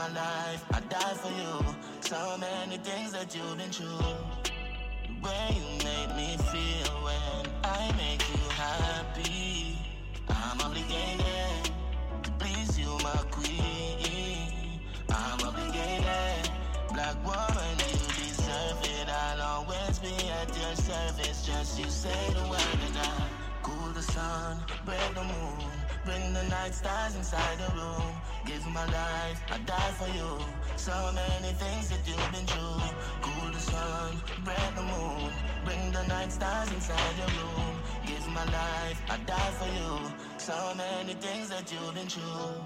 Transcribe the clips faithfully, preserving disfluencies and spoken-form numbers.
my life, I die for you. So many things that you've been through. The way you made me feel when I make you happy. I'm obligated to please you, my queen. I'm obligated. Black woman, you deserve it. I'll always be at your service. Just you say the word and I cool the sun, break the moon, bring the night stars inside the room. Give my life, I die for you. So many things that you've been through. Cool the sun, break the moon, bring the night stars inside the room. Give my life, I die for you. So many things that you've been through.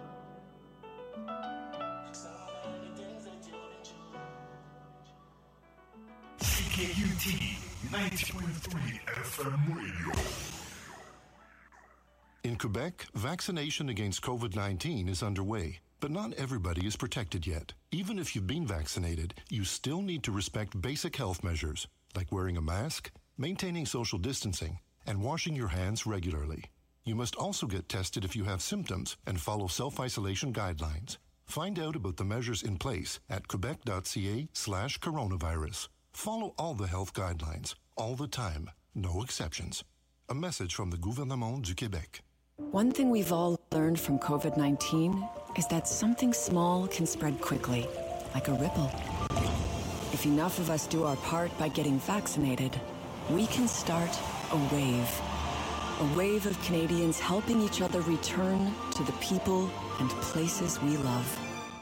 C K U T ninety point three F M Radio. In Quebec, vaccination against COVID nineteen is underway, but not everybody is protected yet. Even if you've been vaccinated, you still need to respect basic health measures, like wearing a mask, maintaining social distancing, and washing your hands regularly. You must also get tested if you have symptoms and follow self-isolation guidelines. Find out about the measures in place at quebec.ca slash coronavirus. Follow all the health guidelines, all the time, no exceptions. A message from the Gouvernement du Québec. One thing we've all learned from COVID nineteen is that something small can spread quickly, like a ripple. If enough of us do our part by getting vaccinated, we can start a wave. A wave of Canadians helping each other return to the people and places we love.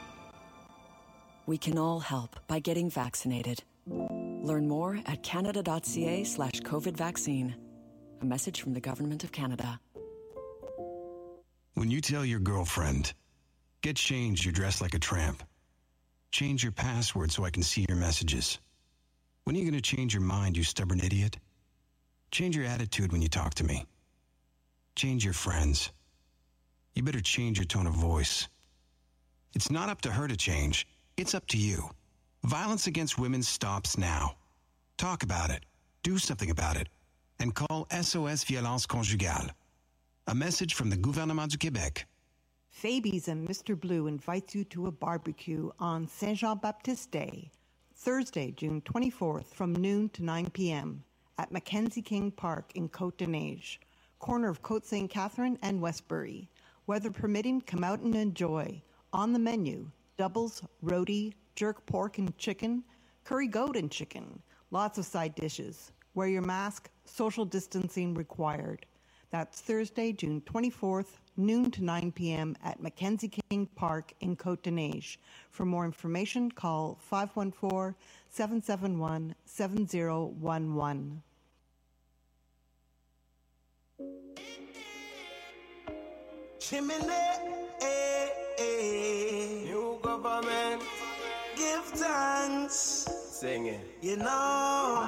We can all help by getting vaccinated. Learn more at canada.ca slash COVID vaccine. A message from the Government of Canada. When you tell your girlfriend, get changed, you're dressed like a tramp. Change your password so I can see your messages. When are you going to change your mind, you stubborn idiot? Change your attitude when you talk to me. Change your friends. You better change your tone of voice. It's not up to her to change. It's up to you. Violence against women stops now. Talk about it. Do something about it. And call S O S Violence Conjugale. A message from the Gouvernement du Québec. Fabies and Mister Blue invites you to a barbecue on Saint Jean-Baptiste Day, Thursday, June twenty-fourth, from noon to nine p.m. at Mackenzie King Park in Côte-des-Neiges, corner of Côte Saint Catherine and Westbury. Weather permitting, come out and enjoy. On the menu, doubles, roti, jerk pork and chicken, curry goat and chicken, lots of side dishes. Wear your mask, social distancing required. That's Thursday, June twenty-fourth, noon to nine p.m. at Mackenzie King Park in Côte-des-Neiges. For more information, call five one four, seven seven one, seven zero one one. Chimney, eh, eh. New government, give thanks. Sing it. You know,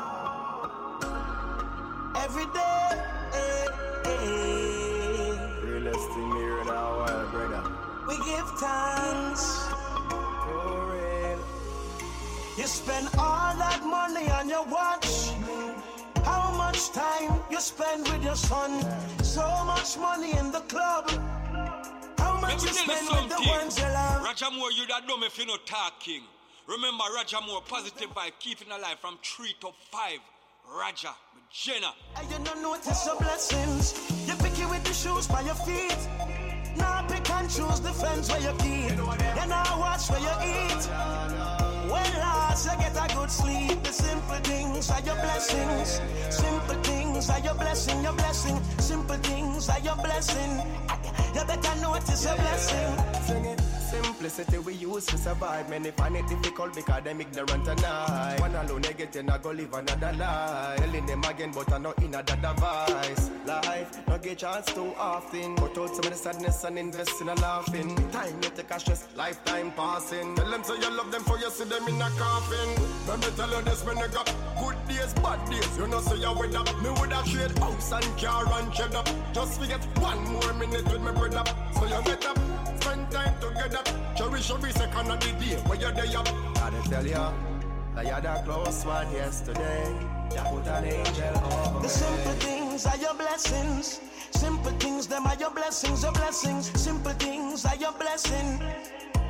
every day, eh, eh. Realest thing here in our world, brother. We give thanks. For real. You spend all that money on your watch. How much time you spend with your son? So much money in the club. How much you spend with the ones you love? Roger Moore, you that dumb if you not talking. Remember Roger Moore, positive vibe, keeping alive from three to five. Roger, Jenna. And you don't notice your blessings. You pick it with the shoes by your feet. Now pick and choose the friends where you keep. You now watch where you eat. When last you get a good sleep. The simple things are your blessings. Simple things are your blessing, your blessing. Simple things are your blessing. You better notice your blessing. Sing it. Simplicity we use to survive. Many find it difficult because them ignorant tonight. One alone they get you not go live another life. Telling them again but I know in another device. Life not get chance too often. Cut out some of the sadness and invest in a laughing. Time you take a stress, lifetime passing. Tell them say you love them for you see them in a coffin. Let me tell you this when you got good days, bad days. You know say you with up. Me would have trade house and car and shed up. Just forget one more minute with me bread up. So you get up, spend time together. Cherish every second of the day where you're there up. Gotta tell ya, that you're the close one yesterday. You put an angel over me. The simple things are your blessings. Simple things, them are your blessings, your blessings. Simple things are your blessing.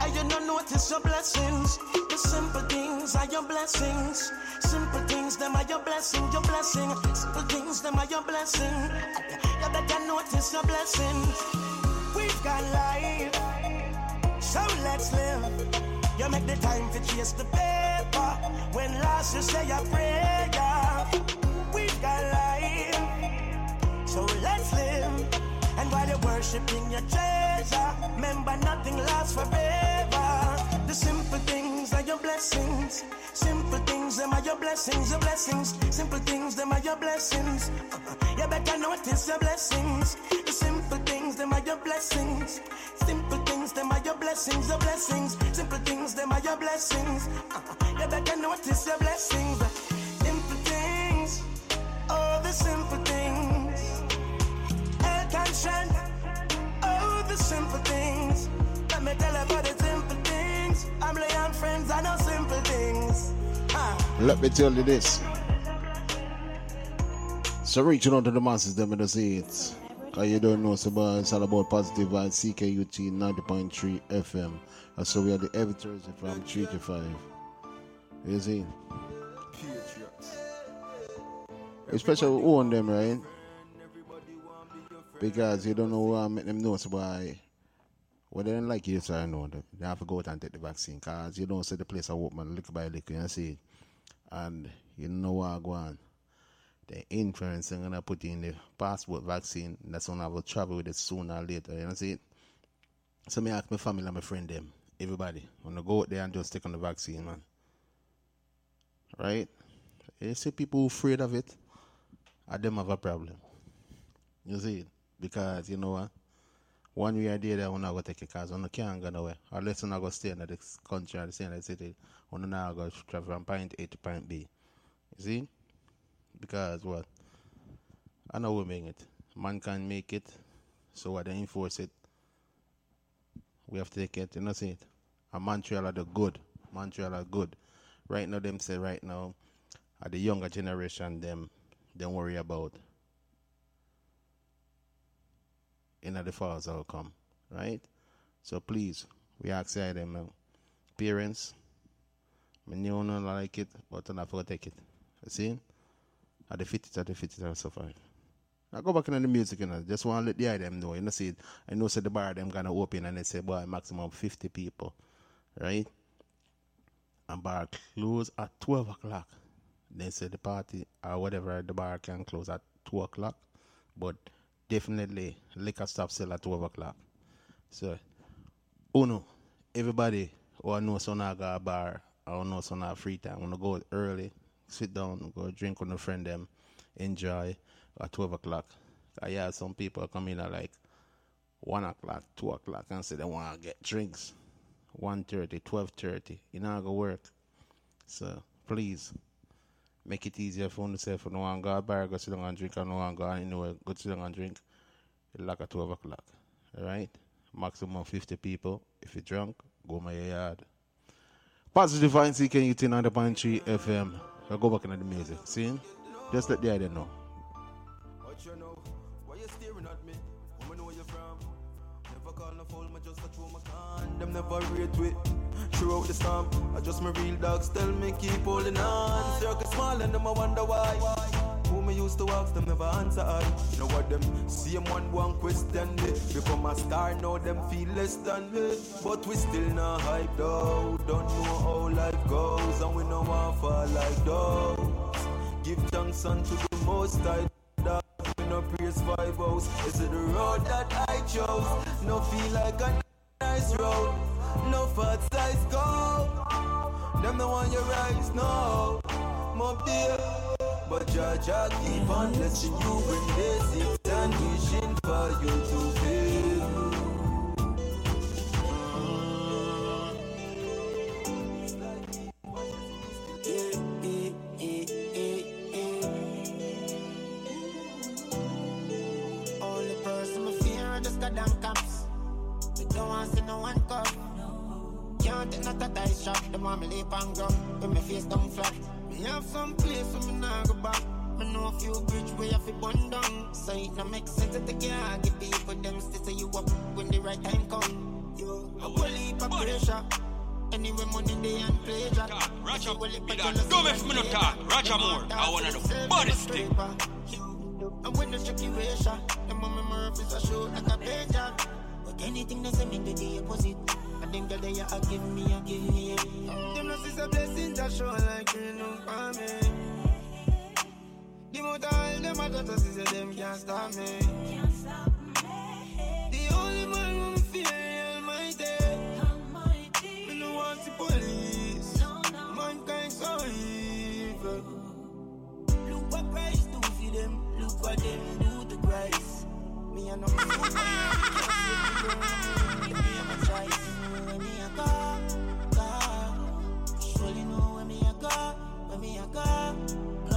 And you don't notice your blessings. The simple things are your blessings. Simple things, them are your blessing, your blessing. Simple things, them are your blessing. You better notice your blessings. We've got life, so let's live. You make the time to chase the paper. When last you say your prayer. We've got life, so let's live. And while you're worshiping your treasure, remember nothing lasts forever. The simple things are your blessings. Simple things, them are your blessings, your blessings. Simple things, them are your blessings. Uh-huh. You better notice your blessings. The simple things, them are your blessings. Simple things, them are your blessings, your blessings. Simple things, them are your blessings. Uh-huh. You better notice your blessings. Simple things, oh the simple things. Attention, oh the simple things. Let me tell you about the simple things. I'm laying friends, I know simple things. Ah. Let me tell you this. So reaching out to the masses, them to see it. Cause you don't know, so but it's all about positive vibes. C K U T ninety point three F M. And so we are the every Thursday from three to five. You see? Especially who on them, right? Because you don't know who I make them know, so why. Well, they don't like you, so I know them. They have to go out and take the vaccine. Because you don't see the place I walk, man, lick by lick, you see it. And you know what I go on. The influence I'm going to put in the passport vaccine. That's when I will travel with it sooner or later, you know see it? So me ask my family and my friend them, everybody, when I go out there and just take on the vaccine, man. Right? You see people who afraid of it, and them have a problem. You see it? Because, you know what? One way or the other, I'm not going to take it because I can't go nowhere. Unless I'm not going to stay in the country or stay in the city, I'm not going to travel from point A to point B. You see? Because what? I know we make it. Man can make it. So what they enforce it, we have to take it. You know see it? And Montreal are the good. Montreal are good. Right now, them say right now, are the younger generation, them, don't worry about. In the falls outcome, right? So please, we ask them, uh, parents, I know not like it, but I'm not going to take it. You see? At the fit it, at the fit it, and survive. Now go back into the music, you know. Just want to let the eye them know. You know, see it. I know, say the bar them gonna open and they say, boy, maximum fifty people, right? And bar close at twelve o'clock. They say the party or whatever, the bar can close at two o'clock, but definitely liquor stop sell at twelve o'clock. So, oh no, everybody who know so now go a bar or know so now free time, wanna go early, sit down, go drink with a friend them, enjoy at twelve o'clock. I hear some people come in at like one o'clock, two o'clock and say they want to get drinks. one thirty, twelve thirty. You know how to work. So, please, make it easier for yourself. If you want to go to a bar, go sit down and drink. If you want to go anywhere, go sit down and drink. It's like at twelve o'clock. Alright? Maximum fifty people. If you're drunk, go my yard. Positive Vine C K U T ninety point three F M. I'll go back into the music. See? Just let the idea know. What you know? Why you staring at me? Who know you from? Never call no fool, me just a throw my can. Them never rate with. Throughout the storm, I just my real dogs tell me keep holding on. Circle small and them I wonder why. Who me used to ask them never answer I. You know what them same one one question me. Become a star now them feel less than me. But we still not hype though. Don't know how life goes and we no want fall like dogs. Give thanks unto the most high. We no praise five house. Is it the road that I chose? No feel like a nice road. No fat size go. Them the one you rise, no. Mob dear. But Jaja keep on blessing you when they sit and wishing for you to feel. Only person I fear is the goddamn cops. We don't want to see no one come. Can't take not a dice shot. The want me leap and go. When my face down flat. Me have some place where me nah go back. Me know a few bridge where you fi burn down. So it no make sense to take care. Give people them still say you up when the right time come. I will leap up pressure. Anyway, money they and pleasure. Roger, be that dumb if me no talk. Roger Moore, I wanna do body stick. And when the tricky ratio, the mommy Murphy is a show like a pager. But anything that say me do the opposite. And them that they are give me, I give me. Them no see a blessing that show like you know for me. The motor all them a daughter see them can't stop me. The only man who fear Almighty. Me no want the police. Mankind so evil. Look what Christ do for them. Look what them do to Christ. Me a no fool. Me a my choice. Where me a go, go. Surely know where me a go, where me a go, go.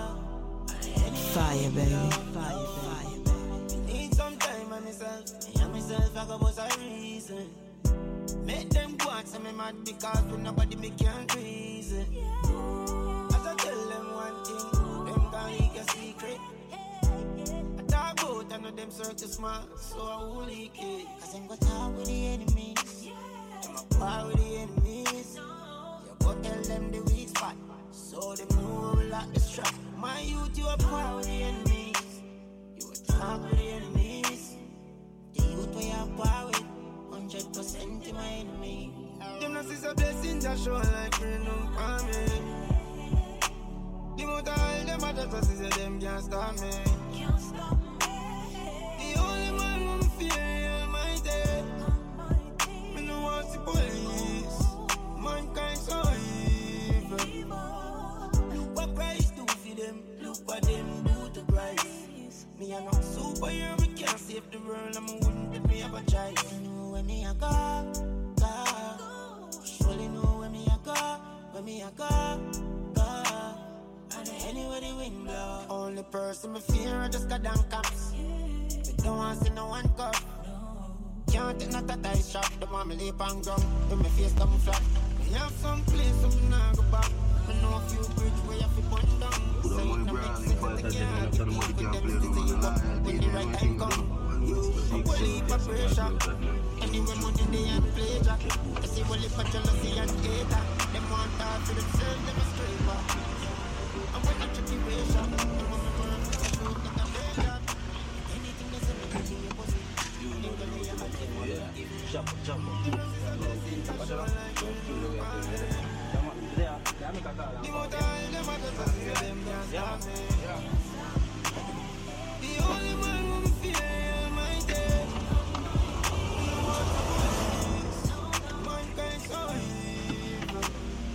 Fire, baby. Fire, fire, baby. Need some time on myself. Me and myself, I go bust a reason. Make them go and say me mad because when nobody me can't reason. As I tell them one thing, them can't leak a secret. I talk about I know them circle smart, so I will leak it. Cause them go talk with the enemies. Them a war with the enemies. You go tell them the weak spot, so them know we lock the strap. My youth, you a war with the enemies. You a talk with the enemies. The youth we a war with, hundred percent in my enemy. Them not see a blessing that show like rain on me. The motor all them a daughter see them can't stop me. Can't stop me. The only man who fear Almighty. Me no want the police. Mankind so evil. Look what Christ do for them. Look what them do to Christ. Me a no superhero, me can't save the world. I'm a wouldn't let me have a choice. You know where me a go, go. Surely know where me a go, where me a go, go. And anywhere the wind blow. Only person me fear I just got down cops. Me don't want see no one cup. Can't take not a tight shop. The want me leap on ground. When me face come flat. Me have some place so me nah go back. Me know a few bridge where you fi burn down. So it no make sense that they can't get deep with them. Still say you up when the right time come. You will leave a pressure. Anyway money they and pleasure. I see will leave a jealousy and hater. Them want talk for themselves, them a straight back. And when the tricky ratio, them want me burn with a shoot like a pager. Anything they say me do the opposite. Think that they are a kid, what I give. Jump, jump. The motor all them a daughter see them can't stop me. The only man who fear Almighty. Mankind so evil.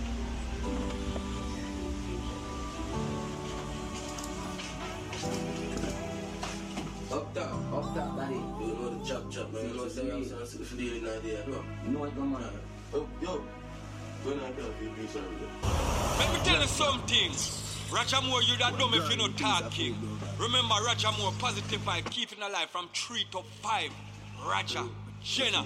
Up top, up top, buddy. You know the chop chop, man. You know what I'm saying? I'm dealing out there, bro. You know what I'm on? Oh, yo. When I tell you, be sorry. Let me tell you something. Roger Moore, you that dumb if you not talking. Remember, Roger Moore, positive vibe, keeping alive from three to five. Roger, Jenna.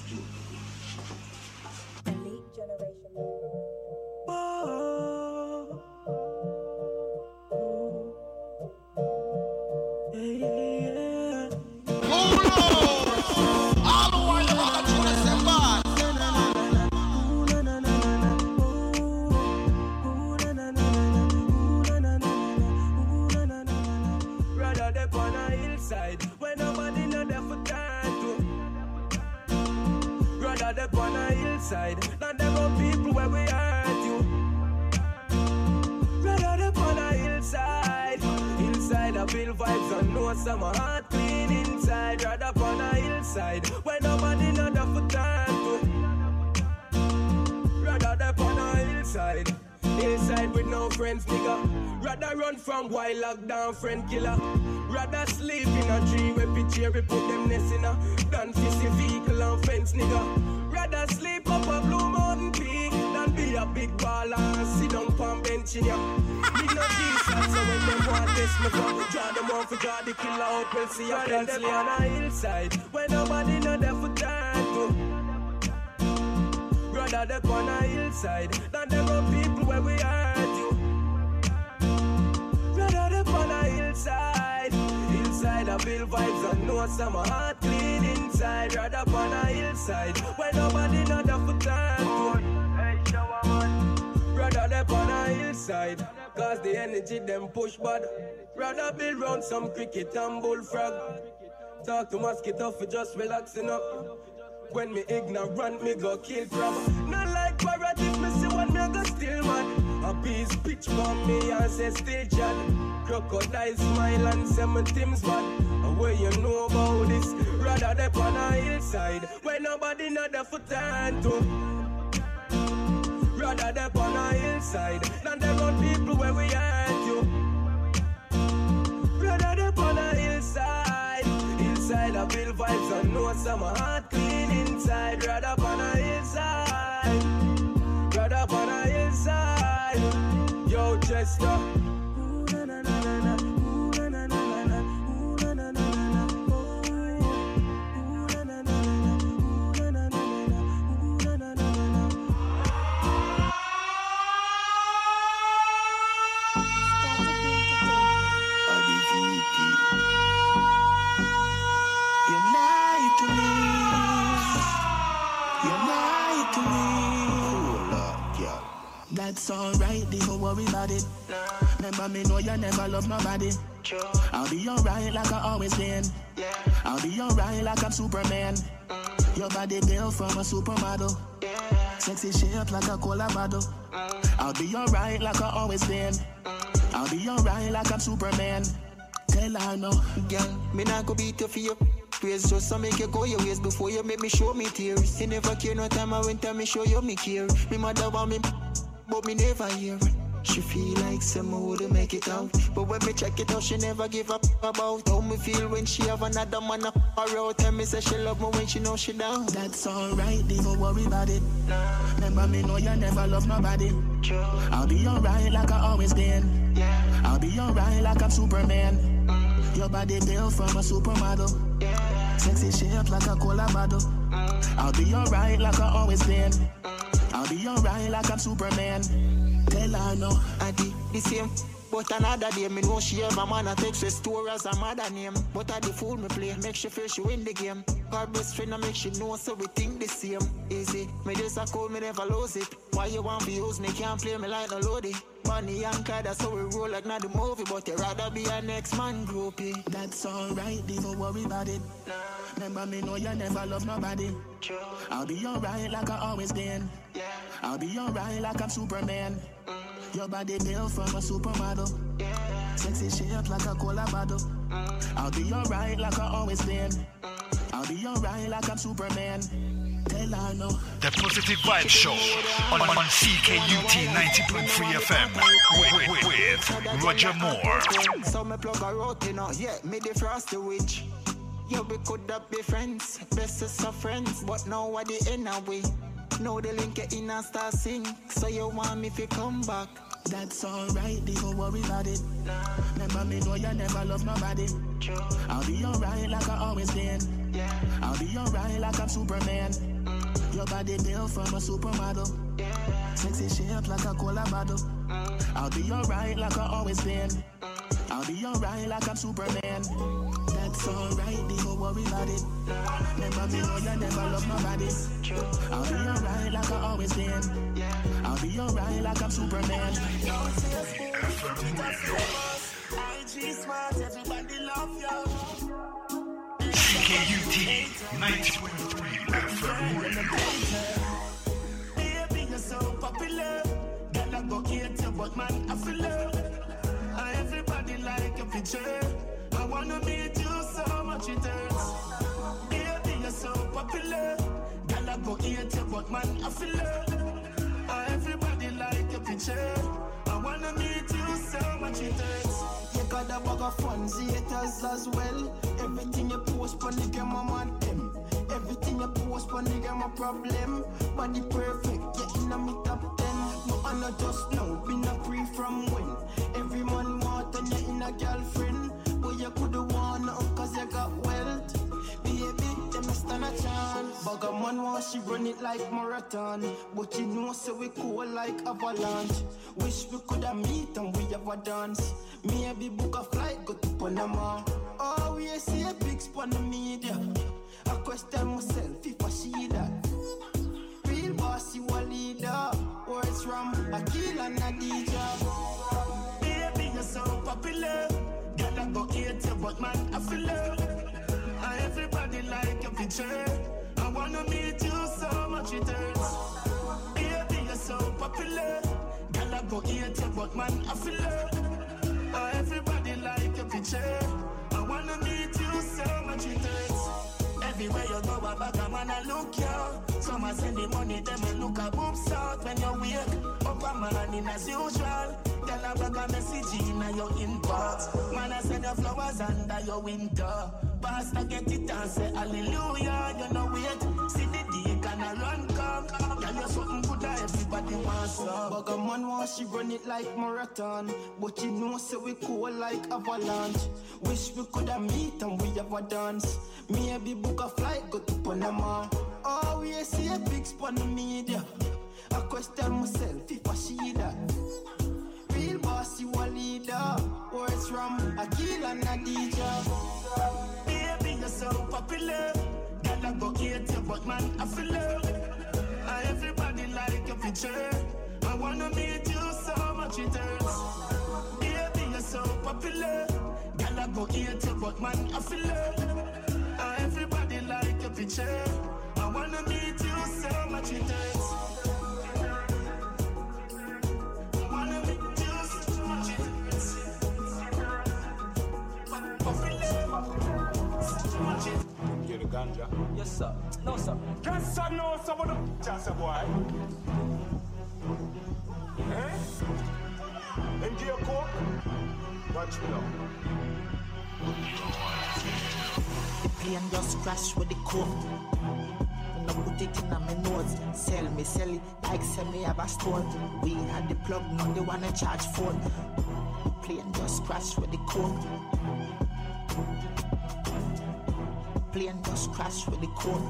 When nobody know there for time to. Rather up on a hillside, not them old people where we hurt you. Rather up on a hillside, hillside I feel vibes and know some heart clean inside. Rather up on a hillside, when nobody know there for time to. Rather up on a hillside. Hillside with no friends, nigga. Rather run from wild lockdown, friend killer. Rather sleep in a tree where picture we put them nest in a than fish a vehicle and fence, nigga. Rather sleep up a Blue Mountain peak than be a big baller and sit down on bench in ya. Me no Jesus, so when them want this, me for draw them off for draw the killer out, we'll see a pencil on a hillside where nobody know there for time to. Rather up on a hillside than them old people where we hurt you. Rather up on a hillside, hillside I feel vibes and know some heart clean inside. Rather up on a hillside where nobody know there for hillside. Cause the energy them push bad. Rather build round some cricket and bullfrog. Talk to mosquito for just relaxing up. When me ignorant, me go kill crab. Not like parrot if me see one, me go still mad. A piece pitch for me and say still chat. Crocodile smile and say my Tim's bad. Where you know about this? Rather they on a hillside where nobody know the foot turn to. Rather they on a hillside than they run people where we hurt you. Rather they on a hillside. Hillside I build vibes and know some heart clean inside. Rather on a hillside. Rather on a hillside. Yo, Chester. That's alright, don't worry about it. Remember me know you never love nobody. I'll be alright like I always been. I'll be alright like I'm Superman. Your body built from a supermodel. Sexy shape like a cola bottle. I'll be alright like I always been. I'll be alright like I'm Superman. Tell her no. Girl, me not go beat you for you. Praise just to make you go your ways before you make me show me tears. You never care no time I went time me show you me care. Me mother want me, but me never hear. She feel like someone wouldn't make it out. But when me check it out, she never give up about how me feel when she have another man up her out. Tell me say she love me when she know she down. That's alright, don't worry about it. Remember me know you never love nobody. I'll be alright like I always been. I'll be alright like I'm Superman. Your body built from a supermodel. Sexy shape like a cola bottle. I'll be alright like I always been. I'll be alright like I'm Superman. Tell her no. I did the same, but another day me know she have a man that takes her store as a mother name. But I the fool me play, make she feel she win the game. Her best friend I make she know so we think the same. Easy, me just a cold, me never lose it. Why you want me use me, can't play me like no loady. Money and Clyde, that's how we roll like not the movie. But you rather be a next man groupie. That's alright, don't worry about it. Remember me know you never love nobody. I'll be alright like I always been. I'll be alright like I'm Superman. Your body built from a supermodel. Sexy shape like a cola bottle. I'll be alright like I always been. I'll be alright like I'm Superman. Tell her no. The Positive Vibe Show on, on C K U T ninety point three F M with, with, with Roger Moore. So me plug her out, you know. Yeah, me the Frosty Witch. Yeah, we could have be friends, bestest of friends, but now what the end of we? Now the link get in and start sing. So you want me to come back? That's alright, don't worry about it. Remember me know you never love nobody. I'll be alright like I always been. I'll be alright like I'm Superman. Your body built from a supermodel. Sexy shape like a cola bottle. I'll be alright like I always been. I'll be alright like I'm Superman. That's alright, don't worry about it. Remember me know you never love nobody. I'll be alright like I always been. I'll be alright like I'm Superman. I G smart, everybody love you. C K U T ninety point three F M Radio. Baby, you're so popular. Girl, I go hate you, but man, I feel love. Everybody like a picture. I wanna meet you so much it hurts. Baby, you're so popular. Girl, I go hate you, but man, I feel love. Everybody like a picture. I wanna meet you so much it hurts. You got a bag of fans, haters as well. Everything you post on the game, I'm on them. Everything you post on the game, a problem. Body perfect, yeah, in a me top ten. No, I'm not just now, been a free from when. Every man want and you're in a girlfriend. But you could've won nothing cause you got wealth. Baby, them a stand a chance. Bag a man want she run it like marathon. But you know so we cool like avalanche. Wish we coulda meet and we have a dance. Maybe book a flight, go to Panama. Oh, we see a big spot on the media. I question myself if I see that. Real boss, you a leader. Words from Akil and Adija. popular. Girl, I go hate you, but man, I feel love. And everybody like your picture. I wanna meet you so much it hurts. Baby, you're so popular. Girl, I go hate you, but man, I feel love. And everybody like your picture. I wanna meet you so much it hurts. Everywhere you go, a bag of man, I look you. Some I send the money, them I look a boobs out. When you wake up a man in as usual. Tell a bag of message in your inbox. Man, I send your flowers under your window. Pastor get it and say hallelujah. You know wait, see the day can I run come. Girl, you're something good that everybody wants some. Bag a man wants she run it like marathon. But you know say we cool like avalanche. Wish we coulda meet and we have a dance. Maybe book a flight, go to Panama. Oh, we see a big spot in the media. I question myself if I see that. Real boss, you a leader. Words from Akil and Adija. Baby, you're so popular. Girl, I go hate you, but man, I feel love. And everybody like your picture. I wanna meet you so much it hurts. Baby, you're so popular. Girl, I go hate you, but man, I feel love. And everybody like your picture. I wanna meet you so much it hurts. I wanna meet you so much it hurts. Get the ganja. Yes, sir. No, sir. Yes, sir. No, some of the just a boy. Eh? And get a coke. Watch me now. The plane just crashed with the coke. When I put it in my nose, sell me, sell it like sell me have a stone. We had the plug, now they wanna charge phone. The plane just crashed with the coke. Plane just crashed with the coke.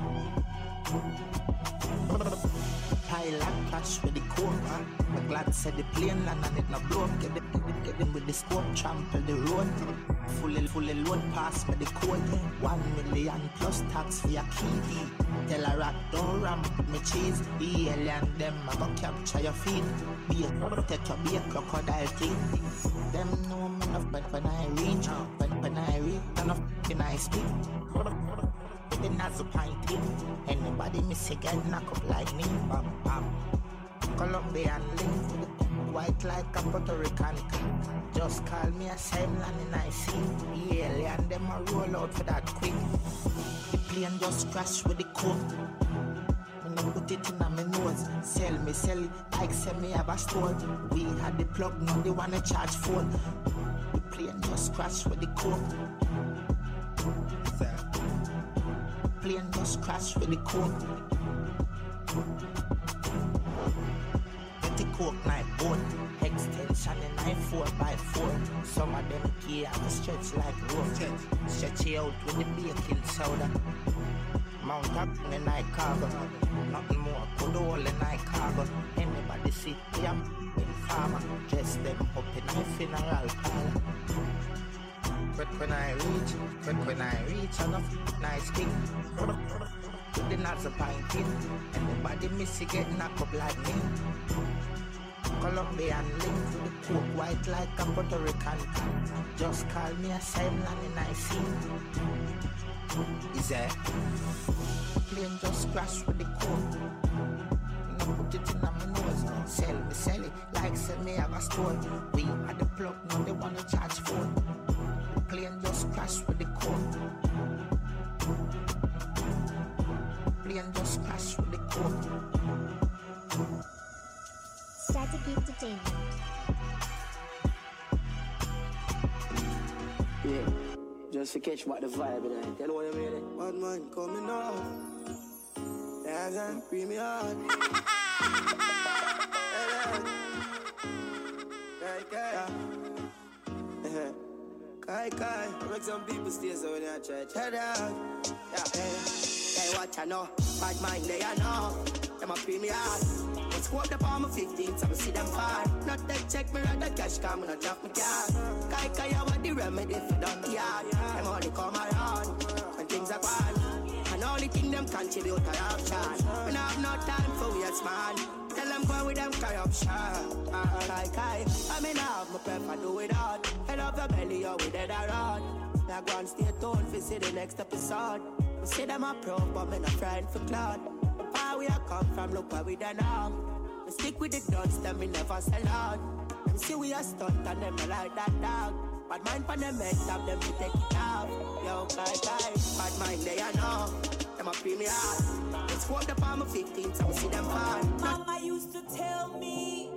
Pilot crash with the coke. I'm glad said the plane land and it not blown. Get them, get them with the scope, trample the road. Fully, fully load pass me the code. One million plus tax for your key. Tell a rat don't ram me cheese. The alien them I go capture your feet. Be a take your be a crocodile teeth. Them know me enough, but when I reach, when when I reach, enough when I speak. The nazo pint in. Anybody miss again, knock up like me. Bam bam. Colombian link. White like a Puerto Rican. Just call me a same land and I see. The alien them a roll out for that quick. The plane just crashed with the coke. When I put it in my nose, sell me, sell it like sell me have a store. We had the plug, now they wanna charge phone. The plane just crashed with the coke. Plane just crashed with the coke. Get the coke knife bone. Extension and knife four by four. Some of them key have to stretch like rope. Stretch it out with the baking soda. Mount up in the night cargo. Nothing more, put all in night cargo. Anybody see them in farmer. Dress them up in my funeral parlor. Quick when I reach, quick when I reach, enough nice thing. Put the nuts a pint in. Anybody miss it get knocked up like me. Colombian link with the coke white like a Puerto Rican. Just call me a same land and I see. Is that? Plane just crashed with the coke. And I put it in my nose. Sell me, sell it like sell me have a store. We had the plug, now they wanna charge phone. Plane just crashed with the coke. Plane just crashed with the coke. Static Entertainment. Yeah, just to catch what the vibe is like. You know what I mean? One man coming off. Dance and free me out. Kai Kai. Kai Kai. I make some people stay so when I try to head out. Yeah, hey, what I know. Bad mind they I know. Them a free me out. Squat the palm of fifteen, so I see them far. Not that check me right, the cash come and I drop my car. Kai Kai, I want the remedy for the yard. Them only come around when things are gone. And only thing them contribute are option. When I have no time for waste, man. Tell them them go with them corruption. Uh, like I, I mean, I have my prefer do it hard. Head of the belly, or with it around. Now go and stay tuned for see the next episode. We see them a pro, but me not friend for cloud. Far we are come from, look where we done now. We stick with the guns, them we never sell out. Them see we are stunt and them like that dog. Bad mind for them head, have them to take it off. Yo, guy, guy, bad mind they are know. Them a free me out. Let's walk the palm of fifteen, so we see them fall. Mama used to tell me,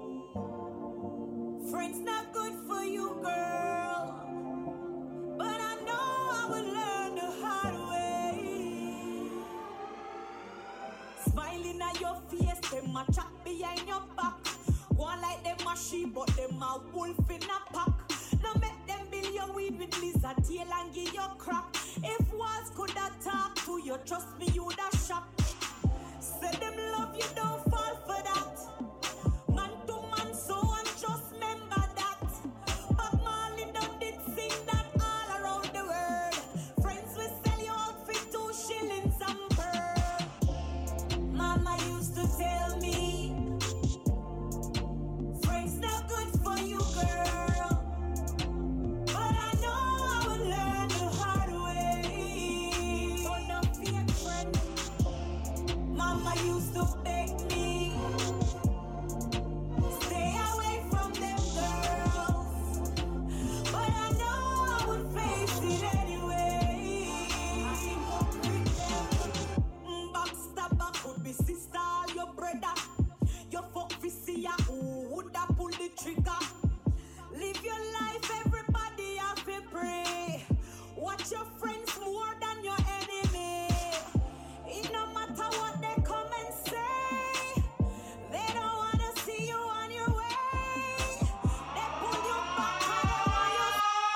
friends not good for you, girl. But I know I would learn the hard way. Smiling at your face, them a chat behind your back. Go on like them a sheep, but them a wolf in a pack. No make them build your weed with lizard tail and give you crack. If walls could have talk to you, trust me, you'd have shot. Say them love you, don't fall for that. Man to man, so and just remember that. But Marley done did sing that all around the world. Friends will sell you out for two shillings and pearl. Mama used to tell me, friends not good for you, girl. But I know I would learn the hard way. So no fake friend. Mama used to beg me, stay away from them girls. But I know I would face it anyway. Backstabber could be sister, your brother. Your fuck fi see ya, who woulda pull the trigger? Live your life, everybody have to pray. Watch your friends more than your enemy. It no matter what they come and say, they don't wanna see you on your way. They pull you back on your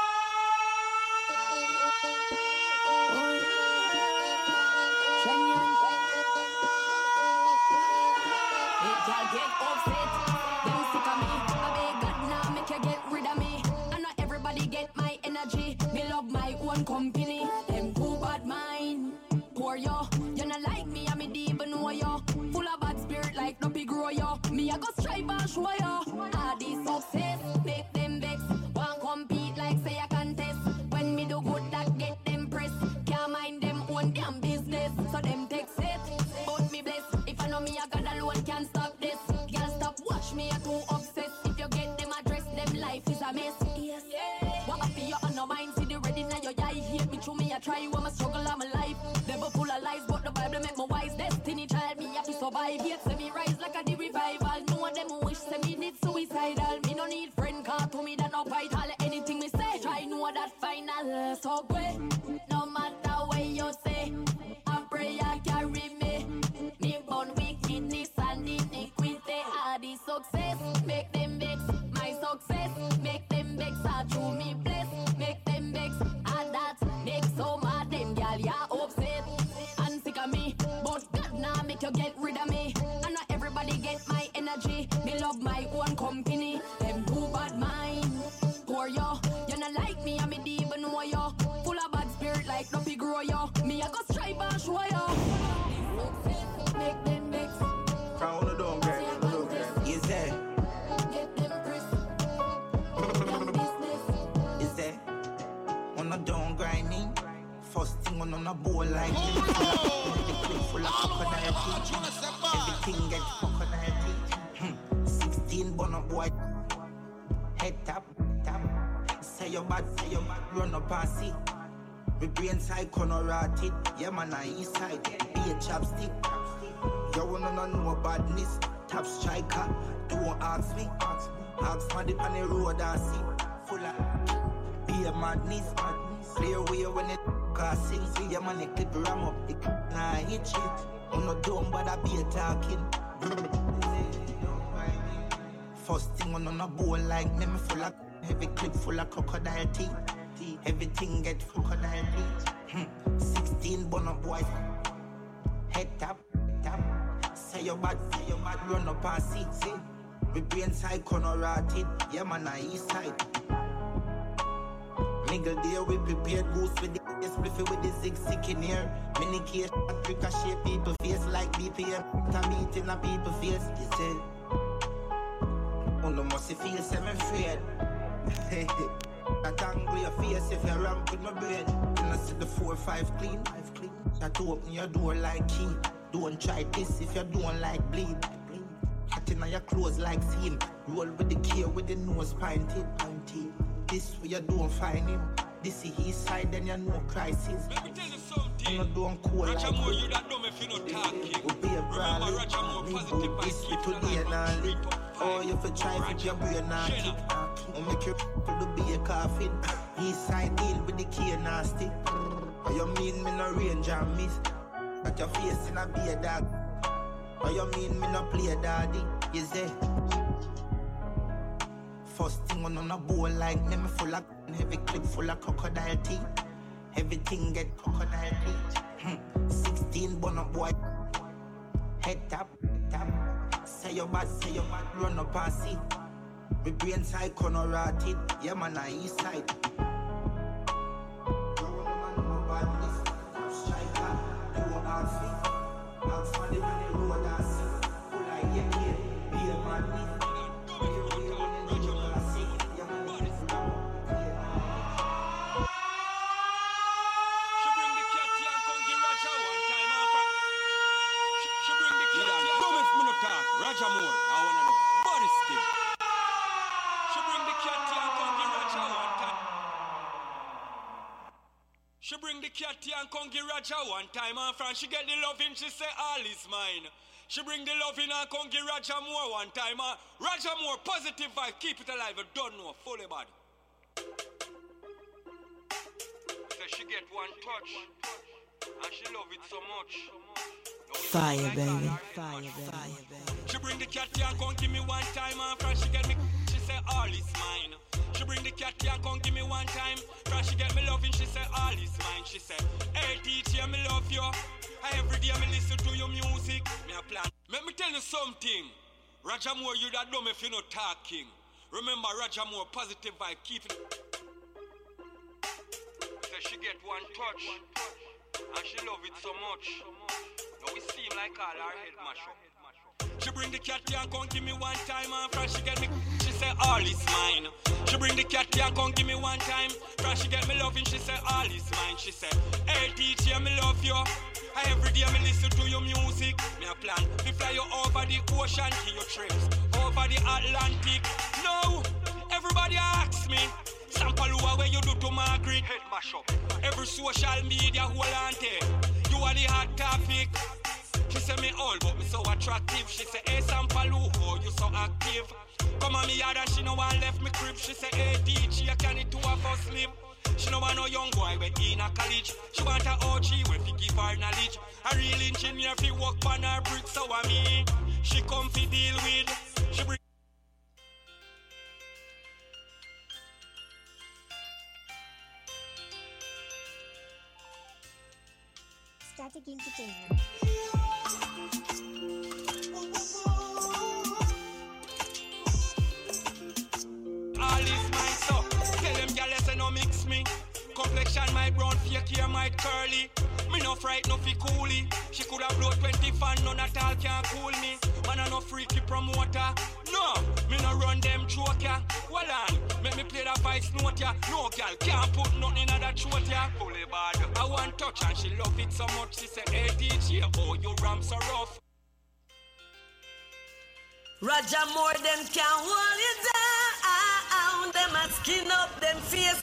It can get upset. Them sick of me. I beg God now make you get rid of me. I know everybody get my energy. Me love my own company. Them too bad mind. Poor yo. You not like me, I me deep even know yo. Full of bad spirit like no big grow yo. Me I go strive and show yo. All this success make them vex. Want compete like say I contest. When me do good that get them press. Can't mind them own damn business. So them take set. But me bless. If I know me I got alone can't stop this. Can't stop watch me I too obsessed. If you get them address them life is a mess. Yes. Yeah. What I feel you on no mind. See the ready now your eye. Hate me through me I try. I'm a struggle I'm a life. Never full of lies but the Bible make me wise. Destiny child me have to survive. Yet say me rise like a the revival. No one them wish say me need suicidal. Me no need friend car to me that no vital. Anything me say try know that final. So great. No matter what you say, I pray I carry me. Me born wickedness and iniquity. All the success make them vex. My success make them vex. I through me bless make them vex. And that next so mad them gal ya upset and sick of me. But God now make you get rid of me. And not everybody get my energy. Me love my own company. Them too bad mind. Poor yo, you not like me. I me even know yo. Full of bad spirit like no big grow yo. Me I go strive and show yo. Make them vex. Crown the dome, girl. Is there? Get them press. Is there? On a down grinding. First thing on a bowl like me. The clip full of crocodile teeth. Everything get crocodile teeth. Hmm. Sixteen bono boy. Head tap, tap. Say your bad, say your bad. Run up and see. My brain side corner rotted. Yeah man, I east side. Be a chopstick. You wanna know badness. Top striker. Don't ask me. Ask for the on the road I see. Full of be a madness. Clear way when it sing. See your man, it clip ram up. It nah hit shit. I'm not dumb, but I be a talking. First thing on a bowl like me, me full of heavy clip full of crocodile teeth. Everything get crocodile teeth. Hmm. Sixteen bono boy. Head tap, tap. Say your bad, say your bad. Run up and see, see. My brain side corner rotted. Yeah man, I east side. Nigga there we prepared goose with the It's spliffy with the zig sick in here. Mini case, ricochet people face like B P M. Time beating a people face. You say, oh no, must you feel semi-afraid. I tangle your face if you ramp with my brain. And I see the four five clean. Five clean. That open your door like key. Don't try this if you don't like bleed. Hot in your clothes like seam. Roll with the key with the nose pointed. Pointed. This way you don't find him. This is his side, then you know crisis. Let me tell you something. You don't cool like Roger Moore, you that dumb if you not talking. We'll be a Remember Roger Moore, positive by keeping today and all. Oh, you for try for your brain nasty. I'll make you to be a coffin. East side deal with the key nasty. Oh, you mean me no range and miss? But your face in a be a dog. Oh, you mean me no play daddy? You say? First thing on a bowl like me, me full of heavy clip full of crocodile teeth. Everything get crocodile teeth. Hmm. Sixteen bun up boy. Head tap, tap. Say your bad, say your bad, run up and see. My brain side corner rotted. Yeah man, I east side. Roger Moore, I one of the baddest thing. She bring the cat here and come give Roger one time. She bring the cat here and come give Roger one time, and from she get the loving, she say all is mine. She bring the loving and come give Roger Moore one time, and Roger Moore positive vibe, keep it alive. You don't know, fully bad. So she get one touch, and she love it so much. Fire, baby. Fire, baby. Fire, baby. She bring the cat here and come give me one time, and from she get me, she say all is mine. She bring the cat here and come give me one time, from she get me loving, she say all is mine. She say, hey teacher, me love you. Every day me listen to your music, me a plan. Let me tell you something. Roger Moore, you that dumb if you not talking. Remember Roger Moore, positive vibe, keep it. So she get one touch, and she love it so much. Now we seem like all our head mash up. She bring the cat here and come give me one time, and from she get me, she say all is mine. She bring the cat here and come give me one time, from she get me loving, she say all is mine. She say, hey teacher, me love you. Every day me listen to your music, me a plan to fly you over the ocean to your trips, over the Atlantic. No, everybody asks me, Sampalua, where you do to Margaret? Head mash up. Every social media whole ante, you are the hot topic. She say me all, but me so attractive. She say, hey Sampalu, oh you so active. Come on me yard and she no one left me crib. She say, hey D J, can it two of us live? She no want no young boy we in a college. She want a O G where fi give her knowledge. A real engineer fi work on her bricks. So I mean, she come fi deal with. She bring. Static Entertainment. All is mine, so tell them gyal say no mix me. Complexion my brown, fake hair my curly. Me no fright, no fi coolie. She coulda blow twenty fan, none at all can cool me. Man a no freaky promoter. No, me no run them choke ya. Well on, make me play that vice note ya. No girl can't put nothing in that throat ya. Fully bad. I want touch and she love it so much. She say, hey D J, oh you ram so rough. Roger Moore them can't hold it down. Them a skin up them face.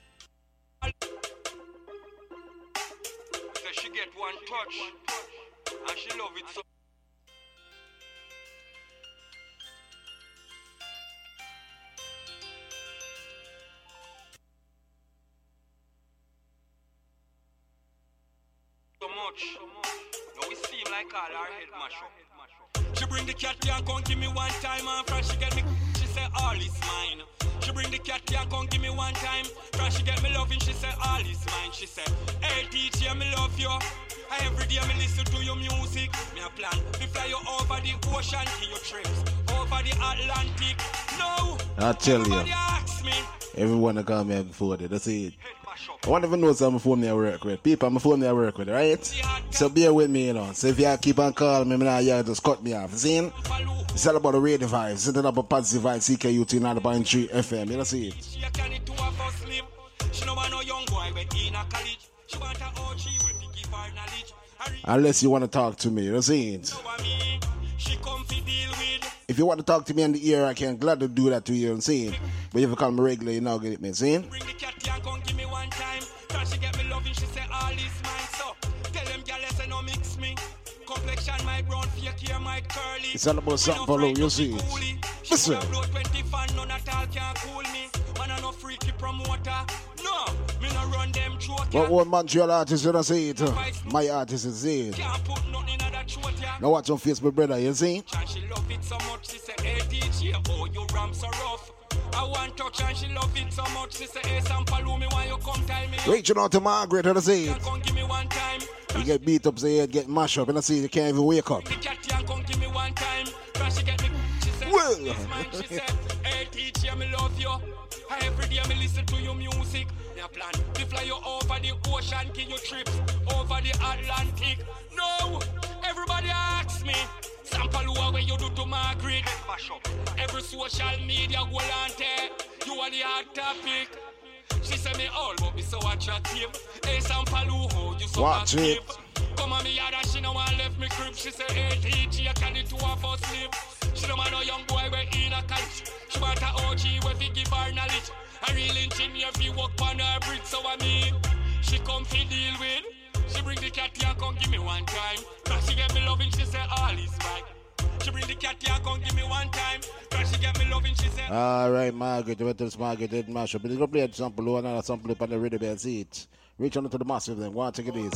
So she get one touch and she love it so. So much. Now we seem like all our head mash up. She bring the cat here and come give me one time, and from she get me, she say all is mine. She bring the cat here and come give me one time, from she get me loving, she say all is mine. She say, hey teacher, me love you. Every day me listen to your music, me a plan to fly you over the ocean to your trips, over over the Atlantic. No, I tell you, everybody ask me. everyone that call me before that, that's it. I want to know some phone me I work with. People, I'm phone me I work with, right? So bear with me, you know. So if you keep on calling me, now you just cut me off. See? It's all about the radio vibes. It's all about positive vibes. C K U T ninety point three F M. You know, see it. She no want no young boy when in a college. She want a O G when we give her knowledge. Unless you want to talk to me, you know, see it. She come fi deal with. If you want to talk to me in the ear, I can glad to do that to you, and see it. But if you call me regularly, you know, get it, man. See it? Bring the cat and come give me one time. Cause she get me loving, she say all is mine. So tell them girl, say no mix me. Complexion my brown, fake hair my curly. It's all about something for you, you see it. Listen. twenty fan, none at all can cool me. Man, I no freaky promoter. No, me no run them throat. But one Montreal artist, you don't see it. My artist is it. Can't put nothing in that throat, yeah. Now watch on Facebook, brother, you see? And she love it so much, she say, hey D J, oh, you ram so rough. I want touch and she love it so much, she say, hey Sam Palou, me why you come tell me. Reaching out to Margaret, you don't see it. Come give me one time. You get beat up, say head get mashed up, and I see you can't even wake up. The cat and come give me one time. Cause she get me, she say, well. This man, she say, hey D J, me love you. Every day me listen to your music. Me a plan to fly you over the ocean, give you trips over the Atlantic. No, everybody asks me, Sam Palou, what you do to Margaret? Every social media go on there, you are the hot topic. She say me all but be so attractive. Hey Sam Palou, oh, you so watch active. It. Come on me yard and she no want left me crib. She say, hey D J, I can do two of us live. She don't want no young boy we in a college. She want a O G where we give her knowledge. A real engineer fi work on her bridge. So I mean, she come fi deal with. She bring the cat here, come give me one time. Cause she get me loving, she say all is right. She bring the cat here, come give me one time. Cause she get me loving, she say. Alright, Margaret, you went to this Margaret, didn't mash up. But it's going to play a sample, or another sample up on the radio bell, see it. Reach on to the massive then, go on, take it easy.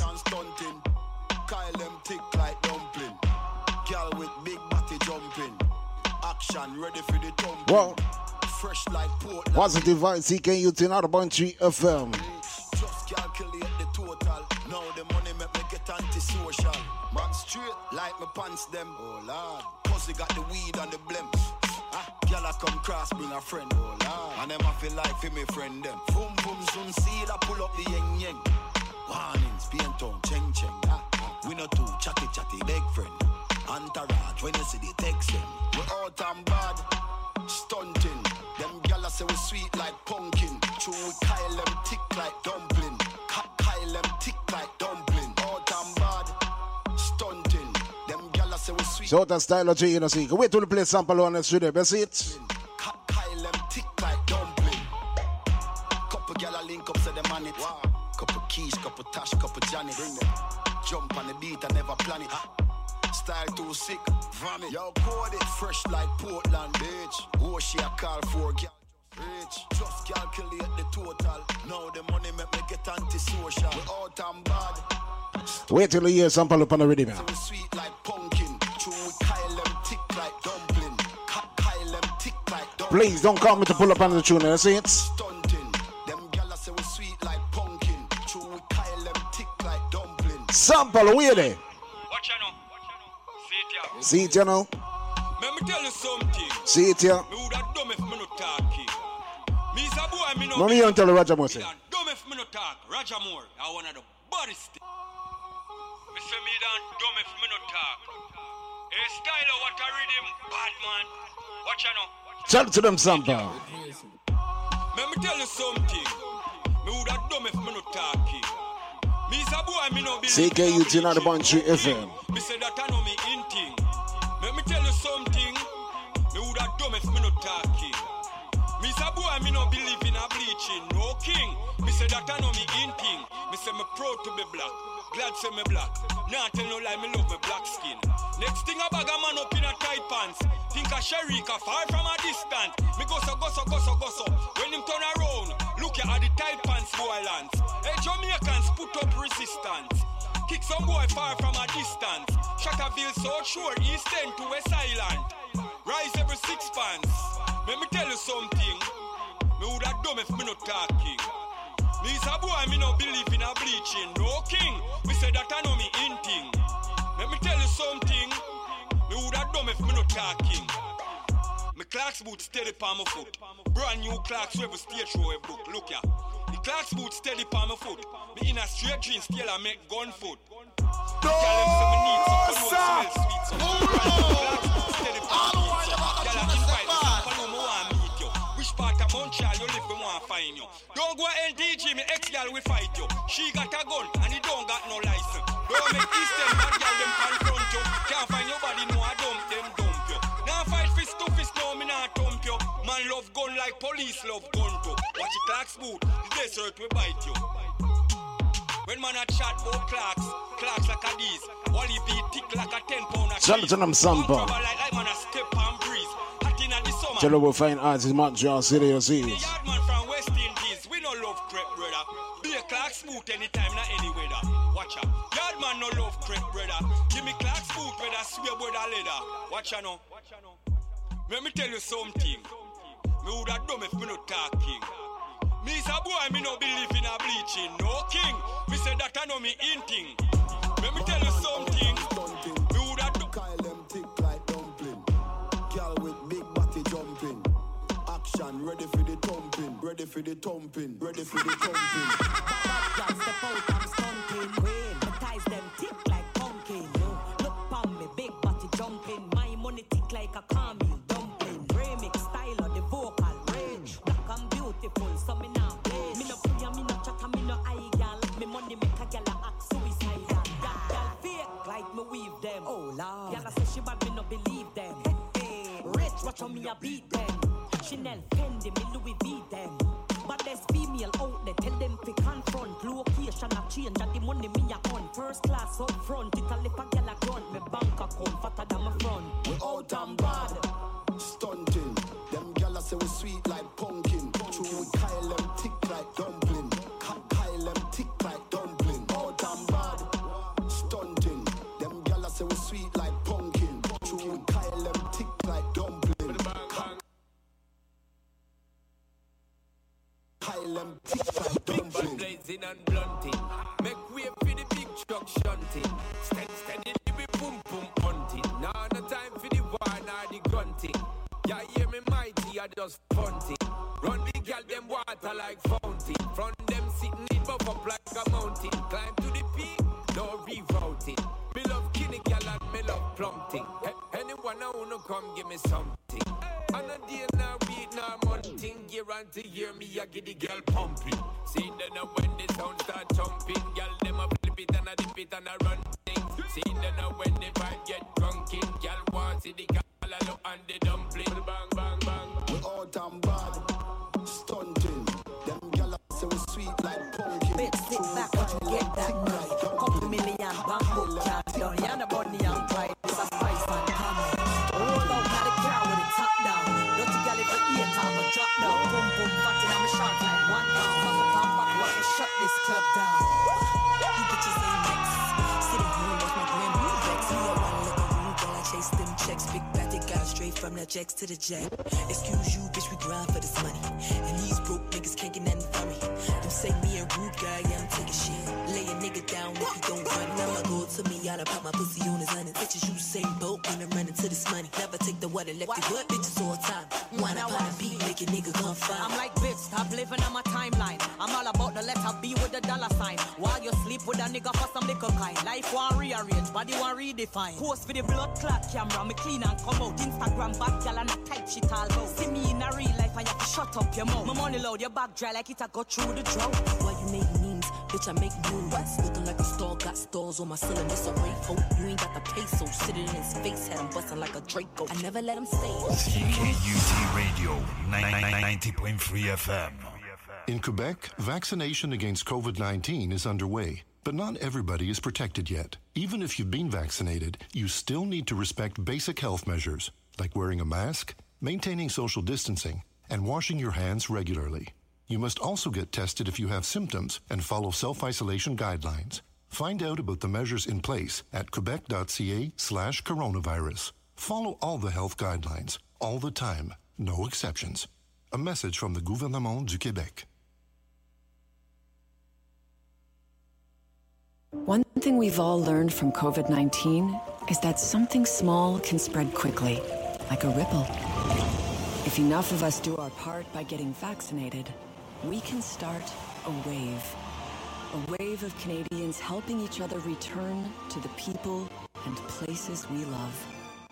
Kyle them tick like dumpling. Girl with big body jumping. Action ready for the thumping. Well, fresh like Portland. Positive Vibe, C K U T ninety point three F M. Just calculate the total. Now the money make me get antisocial. Man straight like my pants them. Oh Lord. Pussy got the weed and the blem. Ah, girl I come cross bring a friend. Oh Lord. And them I feel like for me friend them. Boom boom soon see that pull up the yeng yeng. Warnings, pain tongue, cheng cheng. Ah, ah. We no too chatty chatty big friend. Entourage when you see the text them. We out and bad, stunting. Them gyal say we sweet like pumpkin. True we Kyle them tick like dumpling. Kyle them tick like dumpling. Out and bad, stunting. Them gyal say we sweet. So that style of G, you know, see. Wait till the play sample on the studio, you see it? Kyle them tick like dumpling. Couple gyal link up say them on it. Wow. Couple keys, couple tash, couple Janet. Jump on the beat, I never plan it. Ah. Style too sick, vomit. Yo, code it fresh like Portland, bitch. Oh, she a call for girl rich. Just calculate the total. Now the money make me get antisocial. We out and bad. Wait till you hear sample up on the rhythm. So we sweet like pumpkin. True, we Kyle them tick like dumpling. Kyle them tick like dumpling. Please don't call me to pull up on the tune, you see it? Stunting. Them gyal say we sweet like pumpkin. True, we Kyle them tick like dumpling. Sample, where they? Watch you know. See it, you know? Let me tell you something. See it, yeah? Me would have dumb if me no talking. Me is a boy, me no. Mommy, you tell Roger Moore. Me dumb if me no talk. Roger Moore, I one of the baddest. Me say me don't dumb if me no talk. Hey, style of what I read him, bad man. Watch you know. Tell to them sample. Let me tell you something. Me would have dumb if me no talking. Me is a boy, me no. C K U T ninety point three F M. Me say that I know me in thing. Let me tell you something. Me would have dumb if me no talking. Me say boy, me no believe in a bleaching. No king. Me say that I know me in thing. Me say me proud to be black. Glad say me black. Nah tell no lie, me love me black skin. Next thing a bag a man up in a tight pants. Think a Sharika far from a distance. Me go so go so go so go so. When him turn around, look at the tight pants boy lands. Hey Jamaicans put up resistance. Kick some boy far from a distance. Shackerville so sure East End to West Island. Rise every six pants. Let me tell you something. Me would have dumb if me no talking. Me is a boy, me no believe in a bleaching. No king. Me say that I know me in thing. Let me tell you something. Me would have dumb if me no talking. Clark's boot steady palm my foot. Brand new Clark's every stage row a book. Look ya. The Clark's boot steady palm my foot. Me in a straight jeans still I make gun foot. Tell them some me need some cologne smell sweet. So Clark's boot steady palm my foot. Y'all have invite me some cologne me want meet you. Which part of Montreal you live me want find you. Don't go L D G me ex-girl will fight you. She got a gun and he don't got no license. Don't make Eastern bad girl them confront you. Can't find nobody know I dump them dump you. Now fight fist to fist no me not dump you. Man love gun like police love gun too. Watch the Clark's boot, the desert will bite you. When man a chat about Clark's, Clark's like a these. Wally be thick like a ten pound a Shout out to them Sampa. Like man a step and breeze. Hot in the summer. Jello will find artists in Montreal City or Seas. The yard man from West Indies, we no love crepe brother. Be a Clark's boot anytime, not any weather. Watch out. Yard man no love crepe brother. Give me Clark's boot whether swear brother leather. Watch out now. Let me tell you something. Me would have done if me no talking. Me is a boy, me no believe in a bleaching. No king. Me say that I know me inting. Let me tell you something. Me would have done. Kyle them thick like dumpling. Girl with big body jumping. Action, ready for the thumping. Ready for the thumping. Ready for the thumping. Girl step out, I'm stunting. Queen, my ties them thick like pumpkin. Look pon me, big body jumping. My money thick like a caramel dumpling. Remix style of the vocal range. Black and beautiful, so me now play. Me no free, me no chat, me no eye gal. Me money make a gal act suicidal. That gal fake like me weave them. Oh Lord, gal say she bad, me no believe them. Hey, rich, watch how me a beat them. Chanel, Fendi, me Louis V them. But there's female out there, tell them to confront. Location a change, and the money me a on. First class up front, it a lip a gal a grunt. Me bank account fatter than my front. We out and bad, stunting. Them gala say we sweet like pumpkin. True we Kyle them thick like dumpling. Kyle them thick like dumpling. Out and bad, stunting. Them gala say we sweet like pumpkin. True we Kyle them thick like dumpling. Kyle them thick like dumpling. Blazing and blunting. Make way for the big truck shunting. Steady, steady, we boom boom hunting. Now no time for the war, now the grunting. Ya hear me mighty, I just punting. Run the gal them water like fountain. Front them sitting it buff up like a mountain. Climb to the peak, no rerouting. Me love kinny gal and me love plumping. Hey, anyone I wanna come give me something. And a day now weed now monthing. Guarantee hear me I get the girl pumping. See then uh, when the sound start jumping, gal them a flip it and a dip it and a run things. See then uh, when the vibe get drunken, gal want see the gal look and the dumpling. Bang bang bang. We out and bad, stunting. Them gala say we sweet like pumpkin. Bitch, sit back and get that money. Couple million bamboo cash down. You're the bunny and pride. It's a spice and hammer. Roll out by the car with the top down. Dirty gal if the ear top a drop down. Boom boom, fat in my shot like one pound. Pop a pump back, watch me shut this club down. You bitches ain't next. Sitting home with my brand new Rex. Me a one look a room, girl I chase them checks. Big batty got straight from the jacks to the jack. Excuse you, bitch, we grind for this money. And these broke niggas can't get nothing from me. Them say me a rude guy, yeah, I'm taking shit. Lay a nigga down if you don't run. I'ma go to me, I done pop my pussy on his honey. Bitches, you say boat when I'm running to this money. Never take the water, left the good bitches all time. One up on a beat, make a nigga come find. I'm like, bitch, stop living on my timeline. I'm all about the letter B with the dollar sign. While you sleep with a nigga for some liquor kind. Life want rearrange, body want redefine. Post for the blood clot camera, me clean and come out. Instagram bad gal and a type shit all go. See me in a real life and you have to shut up your mouth. My money loud, your back dry like it a go through the drought. Why you make memes, bitch, I make moves. Looking like a star, got stars on my ceiling, this a Wraith. You ain't got the peso, sitting in his face, had him busting like a Draco. I never let him stay. C K U T Radio, ninety point three F M. In Quebec, vaccination against COVID nineteen is underway, but not everybody is protected yet. Even if you've been vaccinated, you still need to respect basic health measures, like wearing a mask, maintaining social distancing, and washing your hands regularly. You must also get tested if you have symptoms and follow self-isolation guidelines. Find out about the measures in place at quebec.ca slash coronavirus. Follow all the health guidelines, all the time, no exceptions. A message from the Gouvernement du Québec. One thing we've all learned from COVID nineteen is that something small can spread quickly, like a ripple. If enough of us do our part by getting vaccinated, we can start a wave. A wave of Canadians helping each other return to the people and places we love.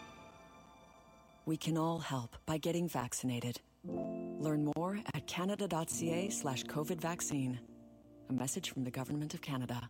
We can all help by getting vaccinated. Learn more at canada.ca slash COVID vaccine. A message from the Government of Canada.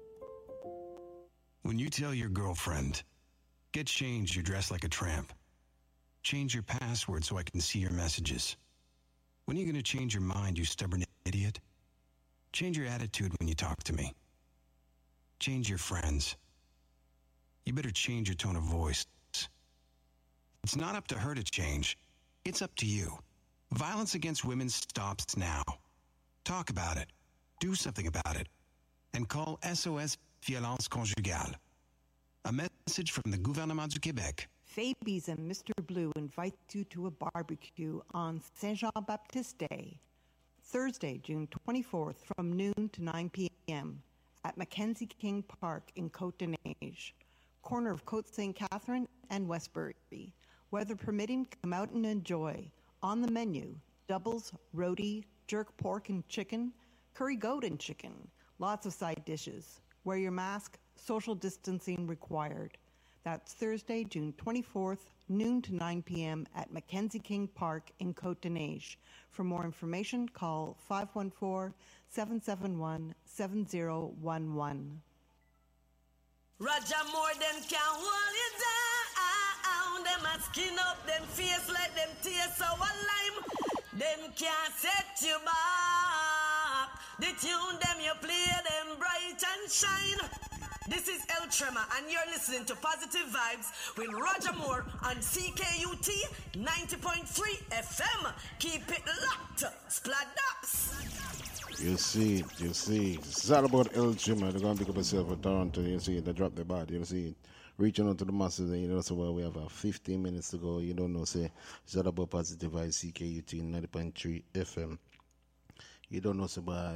When you tell your girlfriend, get changed, you dress like a tramp. Change your password so I can see your messages. When are you going to change your mind, you stubborn idiot? Change your attitude when you talk to me. Change your friends. You better change your tone of voice. It's not up to her to change. It's up to you. Violence against women stops now. Talk about it. Do something about it. And call S O S Violence Conjugale. A message from the Gouvernement du Québec. Fabies and Mister Blue invite you to a barbecue on Saint Jean-Baptiste Day, Thursday, June twenty-fourth from noon to nine p.m. at Mackenzie King Park in Côte-des-Neiges, corner of Côte Saint Catherine and Westbury. Weather permitting, come out and enjoy. On the menu, doubles, roti, jerk pork and chicken, curry goat and chicken, lots of side dishes. Wear your mask, social distancing required. That's Thursday, June twenty-fourth, noon to nine p.m. at Mackenzie King Park in Côte-des-Neiges. For more information, call five one four, seven seven one, seven zero one one. Roger more than can hold you down. Them a skin up, them face like them tears sour lime. Them can't set you back. The tune them you play, them bright and shine. This is El Tremor, and you're listening to Positive Vibes with Roger Moore on C K U T ninety point three F M. Keep it locked. Splat Ducks. You see it, you see it. It's all about El Tremor. They're going to pick up yourself at Toronto. You see it, they drop the body. You see it. Reaching out to the masses, and you know, so well, we have uh, fifteen minutes to go. You don't know, say, it's all about Positive Vibes, C K U T ninety point three F M. You don't know, so but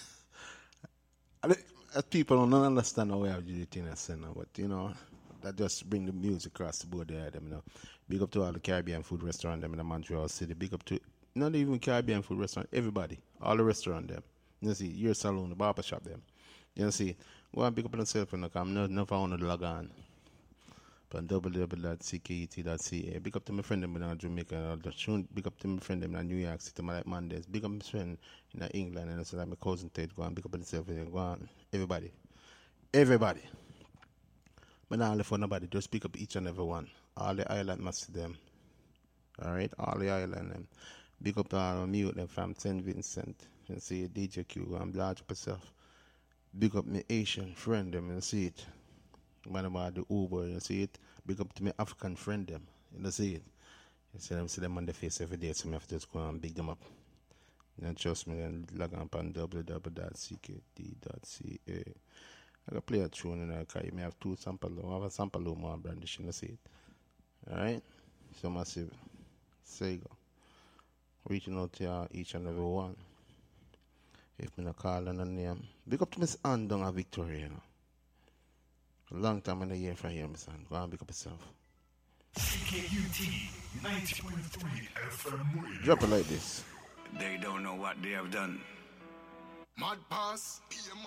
as people don't understand how we have the thing I say now, but you know, that just bring the music across the board there, them, you know. Big up to all the Caribbean food restaurant them in the Montreal City. Big up to not even Caribbean food restaurant, everybody, all the restaurant them. You see, your salon, the barber shop them. You see, go and pick up on yourself and come. No, no, found the log on. But w w w dot c k u t dot c a. Big up to my friend them in Jamaica. Big up to my friend them in New York City. My like Mondays. Big up my friend in England. And I said, like my cousin Ted. Go on. Big up on yourself and go on. Everybody. Everybody. But not only for nobody. Just pick up each and every one. All the island must see them. Alright? All the island them. Big up to all the mute them from Saint Vincent. You see D J Q. Go and blast up yourself. Big up my Asian friend them. You see it. Man about the Uber, you see it. Big up to my African friend them. You see it. You see them see them on the face every day, so I have to just go and big them up. And trust me, and log on on w w w dot c k t dot c a. I can play a tune in there because you may have two samples. I have a sample of more brandish, you see it. Alright? So massive. Sega. Reaching out to each and every one. If me not call on a name. Big up to Miss Andong of Victoria, you know. A long time in the year from here, my son. Go and pick up yourself. C K U T ninety point three F M Radio. Drop it like this. They don't know what they have done. Mad pass.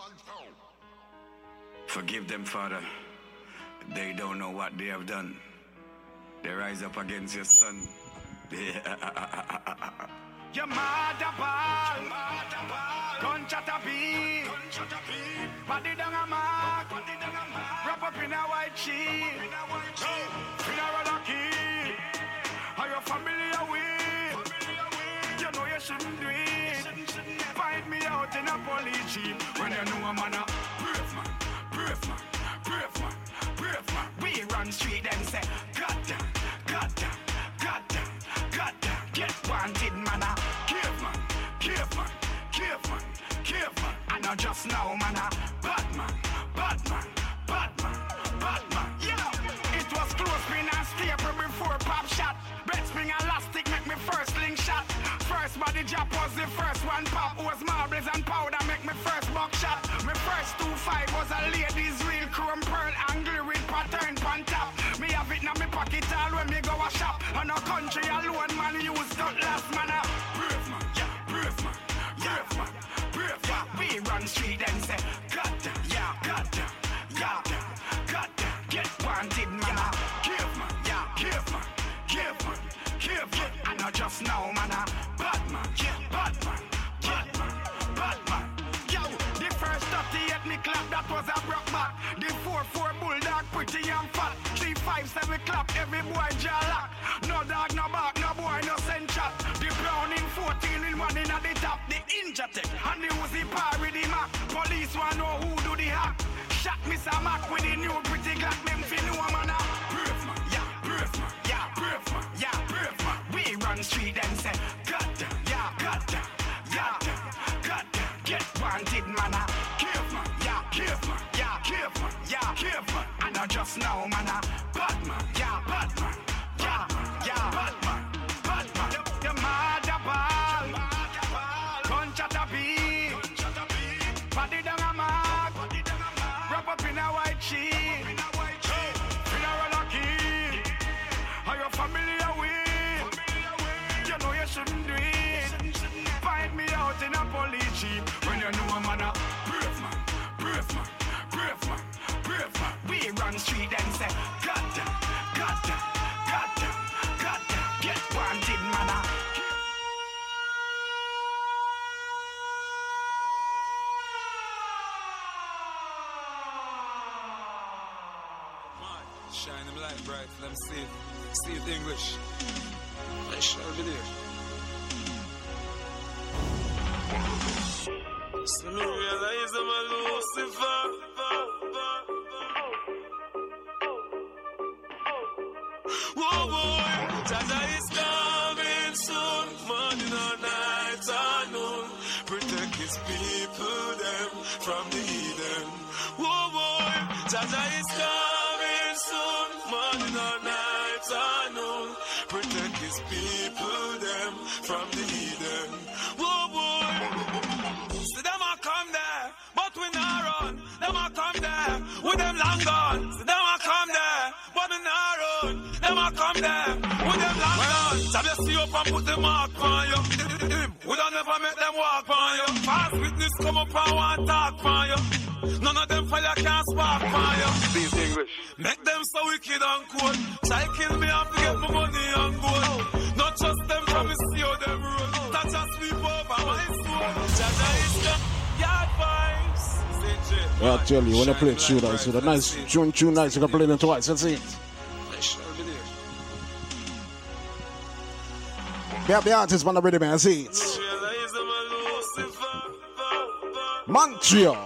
Forgive them, Father. They don't know what they have done. They rise up against your son. Your mother ball, gunshot a beat, body down a mark, wrap up in a white sheet, funeral a key, are your family away? You know you shouldn't do it. Find me out in a police jeep when you know I'm on a brave man, brave man, brave man, brave man. We run street and say, God damn, God damn, God damn, God damn. Get wanted, man, a caveman, caveman, caveman, caveman. And not just now, man, a Batman, Batman, Batman, Batman. Yeah, it was close, pin and staple before pop shot. Bread spring elastic make me first link shot. First body drop was the first one pop. Was marbles and powder make me first buck shot. My first two five was a ladies real chrome pearl angle with pattern pan top. Me have it now me pocket all when me go a shop. On a country alone man use not not just now, man. A bad man, yeah, bad man, bad man, bad man. Yo, the first thirty-eight me clap, that was a broke back. The four four bulldog, pretty and fat. Three five seven clap, every boy jaw lock. No dog, no bark, no boy, no send chat. The brown in fourteen in one in at the top. The Injatech and the Uzi par with the Mac. Police want know who do the hack. Shot Mister Mac with the new pretty Glock. Them fi know man a brave man, yeah, brave man, yeah, brave man, yeah, brave man. We run street and say, God damn, yeah, God damn, yeah, God damn. Get wanted man a give man, yeah, give man, yeah, give man, yeah, give man. And not just now man a bad man, yeah, bad man, yeah, yeah, bad man, bad man. You, you mad a ball, gun chat a beat, body down a mark, wrap up in a white sheet, funeral a key. Are you familiar with? You know you shouldn't do it. Find me out in a police jeep when you know a man a brave man, brave man, brave man, brave man. We run street and say, God damn, God damn, God damn, God damn. Get wanted man a. Shine them light bright, let them see it. See it English. Let's show it video. So me realize I'm a Lucifer. Whoa, boy, Jaja is coming soon. Morning or night or noon. Protect his people, them, from the heathen. Whoa, boy, Jaja is coming soon. Morning or night or noon. Protect his people, them, from the heathen. Whoa, boy. See them a come there, but we not run. Them a come there, with them long gone. See them a come there, but we not run. Them a come there, with them long gone. Have you see up and put the mark on you? We don't never make them walk on you. Fast witness come up and want talk on you. None of them fire can spark on you. Speak English. Make them so wicked and cold. Try kill me and get my money and gold. Not just them from me see how them roll. That just sweep over my soul. Jaja is the yard vibes. Well, I tell you, when I play shooter, it's a nice tune, tune, nice. You can play them twice. That's it. Yeah, the artist on the rhythm, I see it. Montreal.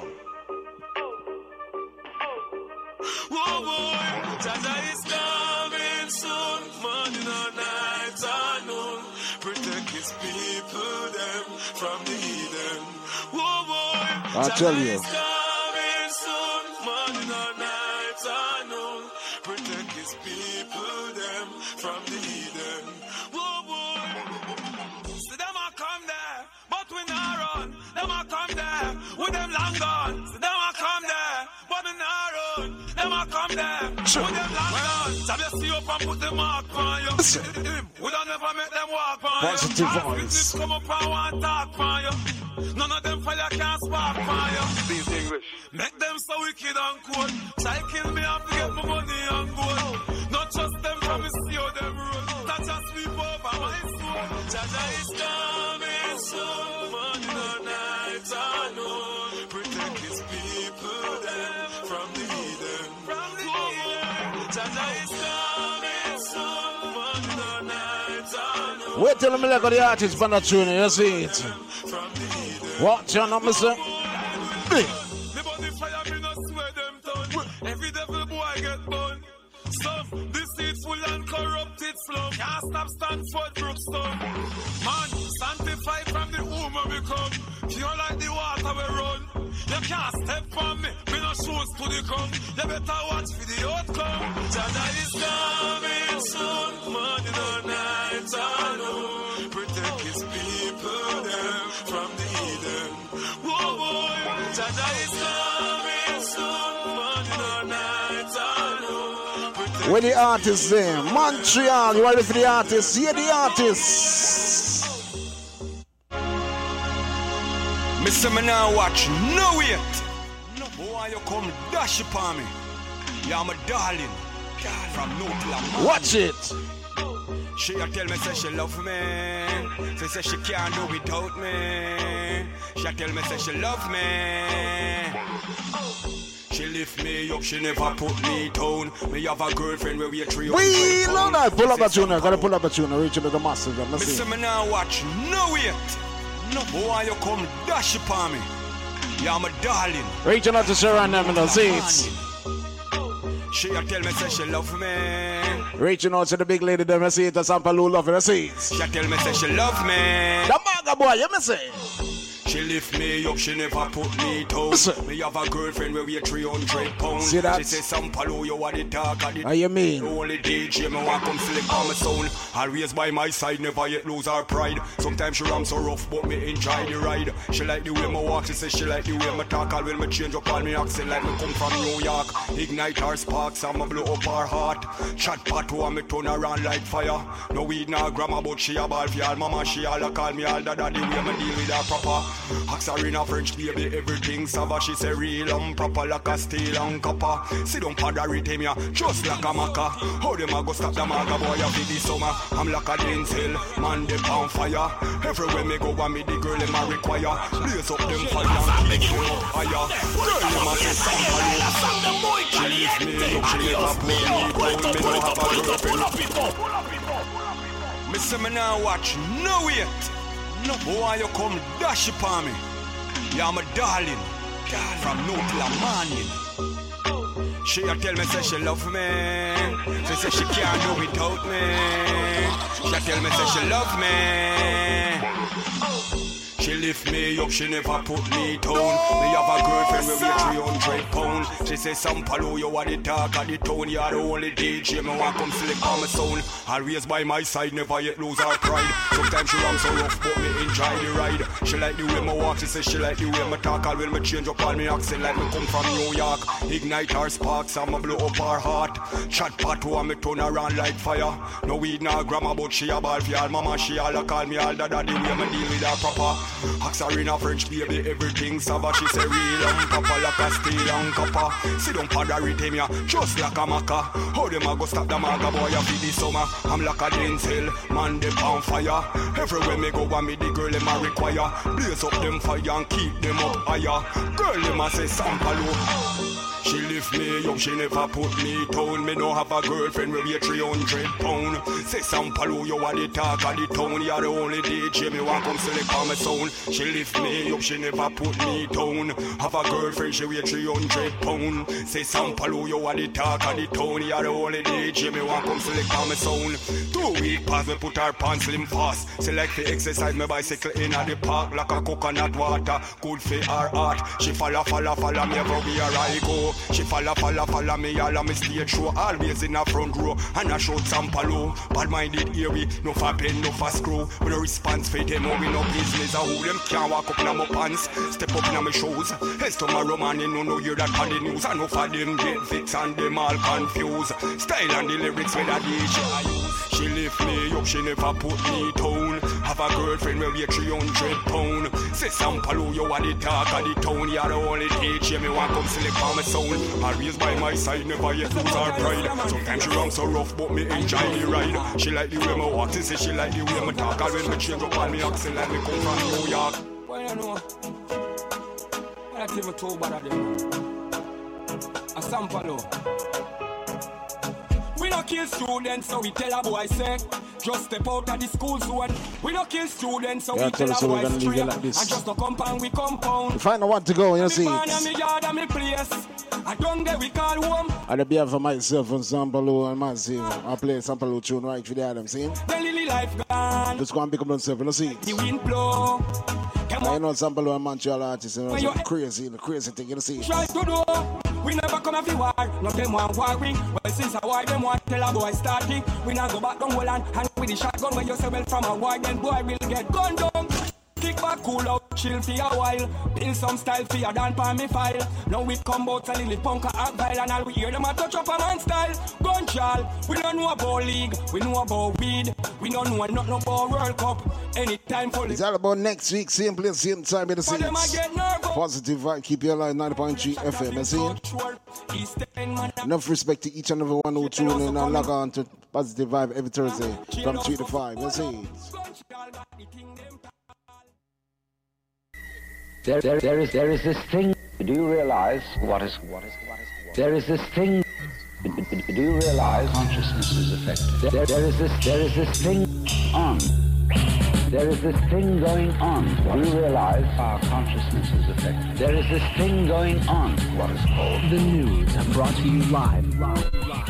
Whoa, boy, Jaja is coming soon. Morning or night or noon. Protect his people, them, from the heathen. Whoa, boy, I tell you. Jaja is coming soon. Morning or night or noon. Protect his people, them, from the heathen. Whoa, boy. See them a come there, but we not run. Them a come there, with them long gone. See them a come there, but we not run. Them a come there, sure. With them long gone. Have you see up and put the mark on you? We don't never make them walk on you. Positive voice. Come up and want talk on you. None of them fire can spark on you. Speak English. Make them so wicked and cold. Try kill me and get my money and gold. Not just them from me see how them roll. That just sweep over my soul. Jaja is coming soon. Morning or night or noon. Protect his people, them, from the heathen. From the heathen. Jaja is coming soon. Morning or night or noon. Wait till me look at the artist on the tune, you see it. Watch your number, sir. Hey. Every devil boy get born. Some deceitful and corrupted slum. Can't stop Stanford Brookstone. Man, sanctified from the womb we come. Pure like the water we run. You can't step on me. Me no shoes to the come. You better watch for the outcome. Jaja is coming soon. Morning or night or noon. Protect his people them from the heathen. Whoa boy, Jaja is coming soon. Morning or night or noon. Where the artists there? Montreal, you ready for the artists? Hear the artists. Mister Me now watch, no wait. No boy, you come dash upon me. You're my darling. From North Lamar. Watch it. She a tell me say she love me. She say she can't do without me. She a tell me say she love me. She lift me up, she never put me down. Me have a girlfriend where we a three. We love that. Pull up a tuna. Gotta pull up a tuna. Reaching to the masses. Me say me now watch. No wait. No boy, you come dash upon me. You're my darling. Reaching out to Sharon them in the seats. She a tell me say she love me. Reaching out to the big lady them in the seats. Sampalu love in the seats. She a tell me say she love me. The maga boy, you me say. She lift me up, she never put me down. Me have a girlfriend where we a three hundred pounds. See that? She say some palo, you are the talk of the how you mean? The only D J me want come select on my sound. Always by my side, never yet lose her pride. Sometimes she ram so rough, but me enjoy the ride. She like the way me walk, she say she like the way me talk. All when me change up all me accent like me come from New York. Ignite her sparks and me blow up her heart. Chat part and me turn around like fire. No weed, no grammar, but she a ball for all mama. She all a call me all that the way me deal with her proper. Ask her in a French baby, everything savage. She say real and proper like a steel and copper. Sit down father with him ya, just like a maca. How them a go stop the maga boy a feed the summer. I'm like a Denzel, man they on fire. Everywhere me go and me the girl them a require. Blaze up them fire and keep them up higher. Girl them a say something. She lift me up, she never pull me down. Me no have a girlfriend. Me say me now watch, no wait. No boy, you come dash upon me. You're my darling, darling. From no till a morning. She a tell me say she love me. She say she can't do without me. She a tell me say she love me. She lift me up, she never put me down. Me have a girlfriend where we three hundred pounds. She say some palo, you are the talk of the town. You are the only D J, me want come select on my sound. Always by my side, never yet lose her pride. Sometimes she ram so rough, but me enjoy the ride. She like the way me walk, she say she like the way me talk. All when me change up all me accent like me come from New York. Ignite her sparks and me blow up her heart. Chat part and me turn around like fire. No weed, no grammar, but she a ball for all mama. She all a call me all that the way me deal with her proper. Ask her in a French baby, everything savage. She say real and proper like a steel and copper. Sit down father with him ya, just like a maca. How them a go stop the maga boy a feed the summer. I'm like a Denzel, man they on fire. Everywhere me go and me the girl them a require. Blaze up them fire and keep them up higher. Girl them a say Sampalo. She lift me up, she never put me down. Me no have a girlfriend where we three hundred pound. Say some palo, you are the talk of the town. You are the only D J, me want come select on my sound. She lift me up, she never put me down. Have a girlfriend, she weigh three hundred pound. Say some palo, you are the talk of the town. You are the only D J, me want come select on my sound. Two week pass, me put her pants slim fast. Select the exercise, me bicycle in at the park like a coconut water. Good for her heart. She follow, follow, follow me everywhere I go. She follow, follow, follow me all on me stage show. Always in a front row and I show some palo. Bad minded here we, no for pen, no for screw. With a response for them, we no business. I who them can't walk up in my pants, step up in my shoes. Heads to my roman, you know, no hear that on the news. I know for them get fixed and them all confused. Style and the lyrics with a D J I use. She lift me up, she never put me down. Have a girlfriend where we three hundred pound. Say some palo, you are the talk of the town. You are the only D J, me want come select on my sound. Always by my side, never yet lose her pride. Sometimes she runs so rough, but me enjoy the ride. She like the way me walk, she say she like the way me talk. All when me change up all me accent like me come from New York. Well, you know, I don't even talk about them. A sample. We don't kill students, so we tell a boy say, just step out of the school zone. We don't kill students, so yeah, we tell a boy straight. Like and just no compound, we compound. You find out what to go, you see. I don't get we call home. I'll be here for myself and Sampalo and Massive. I'll play Sampalo tune right for the Adam, see? The lily life gone. Just go and pick up themselves, you see? The wind blow. Now, you know Sampalo and Montreal artists, you know, it's crazy, the crazy thing, you see? Try to do. We never come off the war, not them want warring. Well, since a war, them want tell a boy starting. We now go back down Holland and with the shotgun when you say well from a war, then boy will get gunned down. kick back, cool out, chill for a while. Build some style for your dan pan me file. Now it come out a little punk and vile, and all we hear them a touch up a man style. Gunchal, we don't know about league, we know about weed, we don't know nothing about World Cup. Anytime for it's all about next week, same place, same time in the city. Positive vibe, keep your line ninety point three F M. I see. Enough respect to each and every one who tune in and log on to Positive Vibe every Thursday from three to five. I see. There, there, there is, there is this thing. Do you realize what is, what is, what is, what is there is this thing. Do you realize consciousness is affected? There, there is this, there is this thing on. There is this thing going on. Do you realize our consciousness is affected? There is this thing going on. What is called the news, brought to you live. live, live.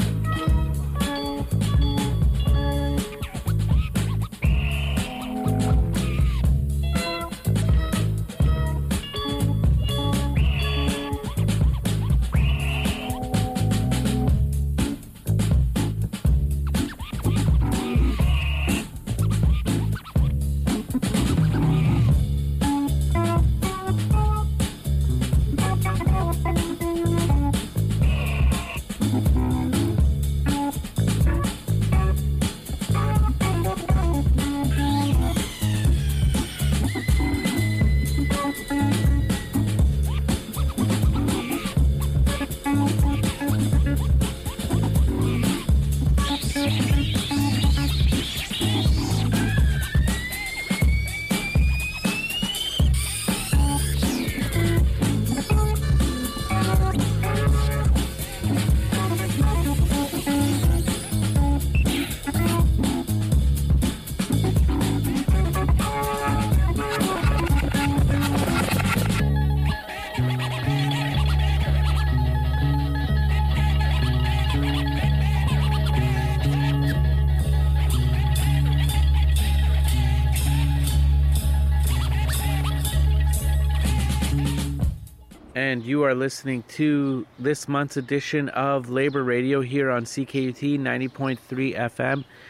And you are listening to this month's edition of Labor Radio here on C K U T ninety point three F M.